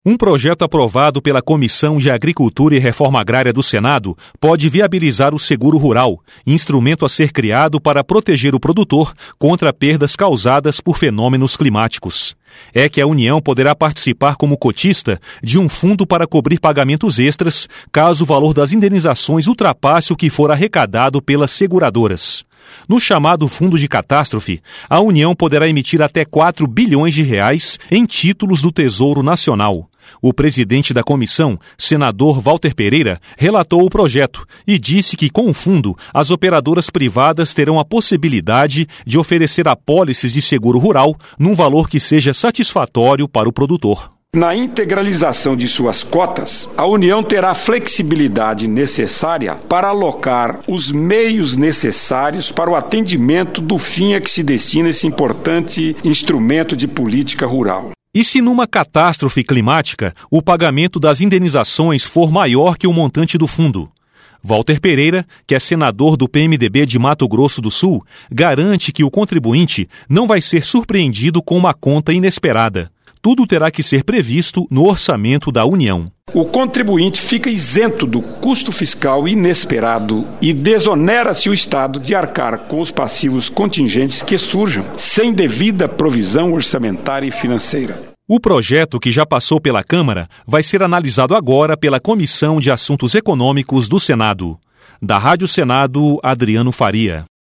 Um projeto aprovado pela Comissão de Agricultura e Reforma Agrária do Senado pode viabilizar o seguro rural, instrumento a ser criado para proteger o produtor contra perdas causadas por fenômenos climáticos. É que a União poderá participar como cotista de um fundo para cobrir pagamentos extras, caso o valor das indenizações ultrapasse o que for arrecadado pelas seguradoras. No chamado Fundo de Catástrofe, a União poderá emitir até 4 bilhões de reais em títulos do Tesouro Nacional. O presidente da comissão, senador Walter Pereira, relatou o projeto e disse que, com o fundo, as operadoras privadas terão a possibilidade de oferecer apólices de seguro rural num valor que seja satisfatório para o produtor. Na integralização de suas cotas, a União terá a flexibilidade necessária para alocar os meios necessários para o atendimento do fim a que se destina esse importante instrumento de política rural. E se numa catástrofe climática, o pagamento das indenizações for maior que o montante do fundo? Walter Pereira, que é senador do PMDB de Mato Grosso do Sul, garante que o contribuinte não vai ser surpreendido com uma conta inesperada. Tudo terá que ser previsto no orçamento da União. O contribuinte fica isento do custo fiscal inesperado e desonera-se o Estado de arcar com os passivos contingentes que surjam, sem devida provisão orçamentária e financeira. O projeto, que já passou pela Câmara, vai ser analisado agora pela Comissão de Assuntos Econômicos do Senado. Da Rádio Senado, Adriano Faria.